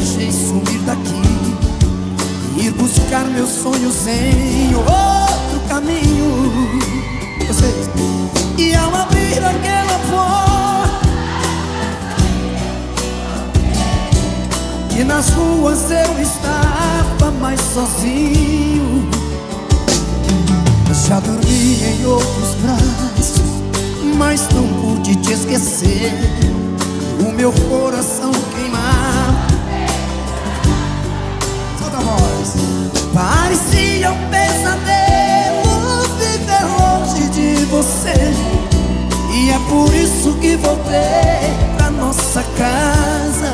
deixei sumir daqui, ir buscar meus sonhos em outro caminho. Vocês. E ao abrir aquela porta, e nas ruas eu estava mais sozinho. Eu já dormi em outros braços, mas não pude te esquecer. O meu coração queimava. Solta a voz. Parecia um pesadelo viver longe de você, e é por isso que voltei pra nossa casa.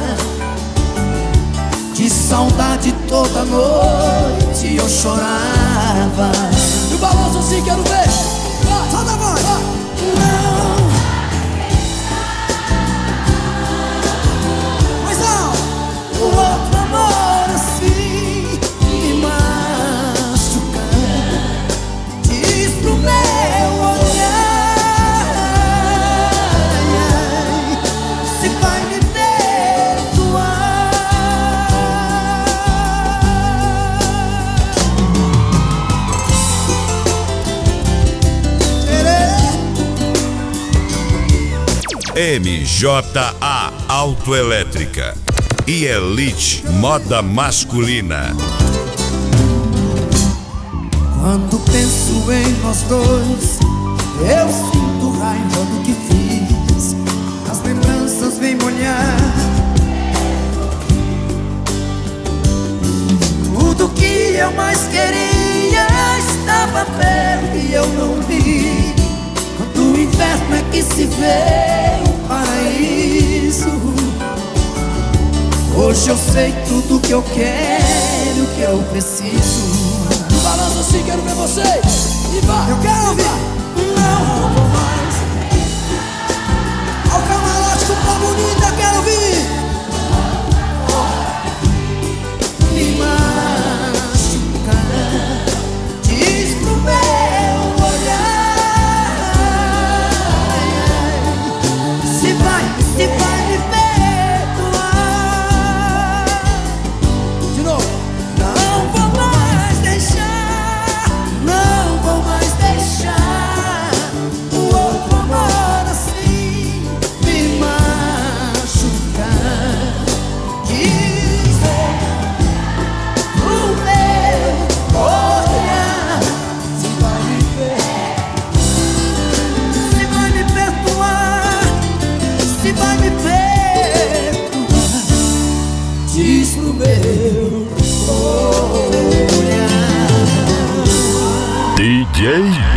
De saudade toda noite eu chorava. E o balanço assim, quero ver. Solta a voz. Não. Mas não. O outro amor assim me machuca. Diz pro meu olhar se vai me perdoar. MJA Autoelétrica e Elite Moda Masculina. Quando penso em nós dois, eu sinto raiva do que fiz. As lembranças vêm molhar tudo que eu mais queria. Estava perto e eu não vi. Quando o inverno é que se vê o paraíso. Hoje eu sei tudo que eu quero, que eu preciso. Balança assim, quero ver vocês. E vai. Eu quero ouvir. Não vou mais ao camarote com pó bonita, eu quero ouvir. Me machuca, diz pro meu olhar se vai me perdoar. De novo. Não vou mais deixar, não vou mais deixar o outro amor assim me machucar. Diz pro meu olhar se vai me perdoar, se vai me perdoar. Diz pro meu olhar. DJ